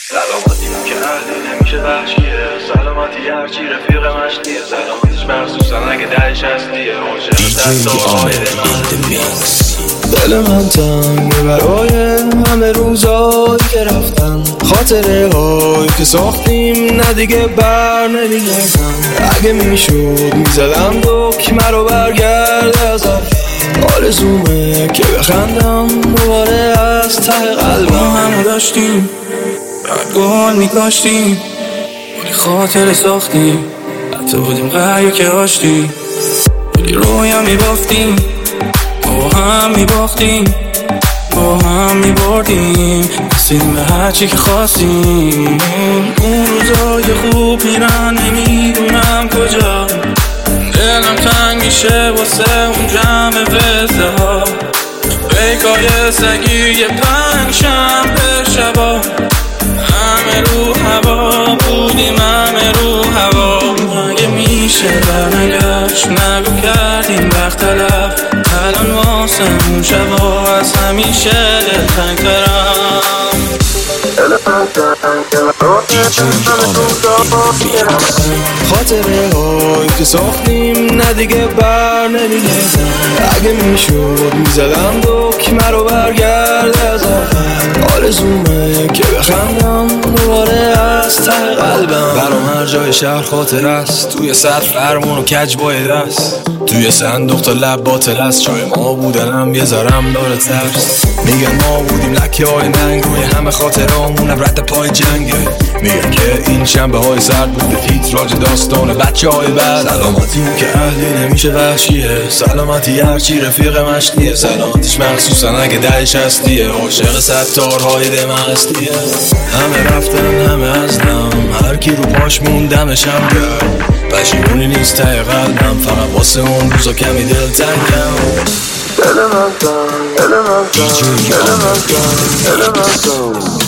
سلامتی که اهلی نمیشه وحشیه، سلامتی هرچی رفیق مشتیه، سلامتیش مخصوصا اگه دهش هستیه دل من تنگه برای همه روزایی که رفتن، خاطره هایی که ساختیم نه دیگه بر نمیگردن. اگه میشد میزدم دکمه رو برگرده از آرزومه که بخندم دوباره از ته قلبم. همه داشتیم گل میکاشتیم ولی خاطره ساختیم، حتی بودیم قریه که آشتیم ولی رویم میبافتیم، با هم میباختیم با هم میبردیم، رسیدیم به هرچی که خواستیم. اون روزای خوب میرن نمیدونم کجا، دلم تنگ میشه واسه اون جمع وزده ها، بیکای سگی یه پنج شنبه شبا، همه رو هوا بودیم همه رو هوا. اگه میشه برنگشت نگو کردیم وقت تلف، الان واسمون شبا از همیشه دلتنگ‌ترم. خاطره هایی که ساختیم نه دیگه بر نمیگردن. اگه میشد میزدم دکمه رو برگرده از آرزومه که بخندم دوباره از ته قلبم. برام هر جای شهر خاطر است، توی سر فرمون و کج باید است، توی صندوق تا لب باطل است، جای ما بودنم یه ذرم داره ترس. میگن ما بودیم لکه های ننگ روی همه خاطرامونم رد پای جنگه، میگن که این شنبه های سرد بوده تیتراژ داستان بچه های بعد. سلامتی که اهلی نمیشه وحشیه، سلامتی هرچی رفیق مشتیه، سلامتیش مخصوصا اگه دهش هستیه، عاشق ستارهای دمغستیه. همه رفتن همه ازدم، هر کی رو پاش موندمشم کرد، پشیمونی نیست ته قلبم، فقط واسه اون روزا کمی دل تنگم. دل من تنگ، دل من تنگ، دل من تنگ، دل من تنگ،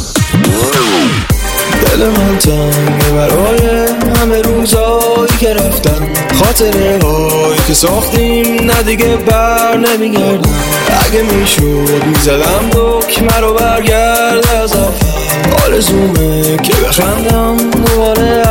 دل من تنگه برای همه روزایی که رفتن، خاطره هایی که ساختیم نه دیگه بر نمیگردن. اگه میشد میزدم دکمه رو برگرده از آرزومه که بخندم دوباره